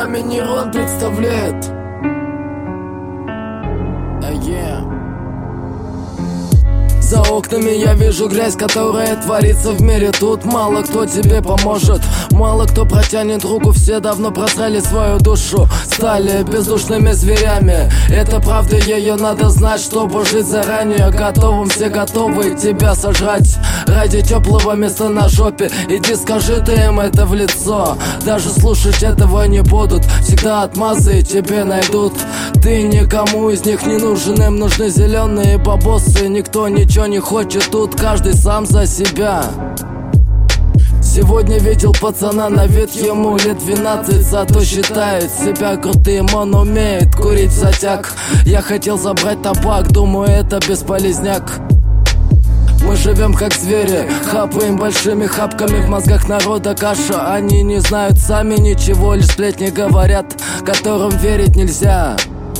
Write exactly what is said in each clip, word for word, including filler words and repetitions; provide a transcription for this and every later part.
вами нейрон представляет. А yeah. За окнами я вижу грязь, которая творится в мире. Тут мало кто тебе поможет, мало кто протянет руку. Все давно просрали свою душу, стали бездушными зверями. Это правда, ее надо знать, чтобы жить заранее готовым. Все готовы тебя сожрать ради теплого места на жопе. Иди скажи ты им это в лицо, даже слушать этого не будут. Всегда отмазы тебе найдут. Ты никому из них не нужен, им нужны зеленые бабосы. Никто ничего не хочет, тут каждый сам за себя. Сегодня видел пацана на вид, ему лет двенадцать, зато считает себя крутым, он умеет курить затяг. Я хотел забрать табак, думаю, это бесполезняк. Мы живем как звери, хапаем большими хапками, в мозгах народа каша. Они не знают сами ничего, лишь сплетни говорят, которым верить нельзя.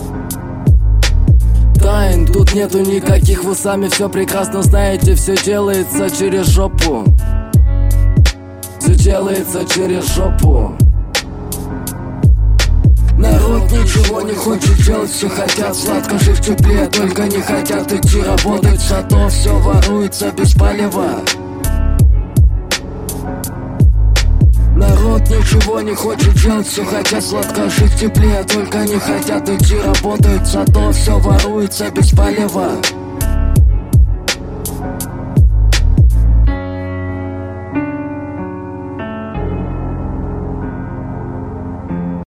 Тайн тут нету никаких, вы сами все прекрасно знаете. Все делается через жопу, все делается через жопу. Народ ничего не хочет делать, все хотят сладко жить в тепле, только не хотят идти работать, зато все воруется без палева. Народ ничего не хочет делать, все хотят сладко жить в тепле, только не хотят идти работать, зато все воруется без палева.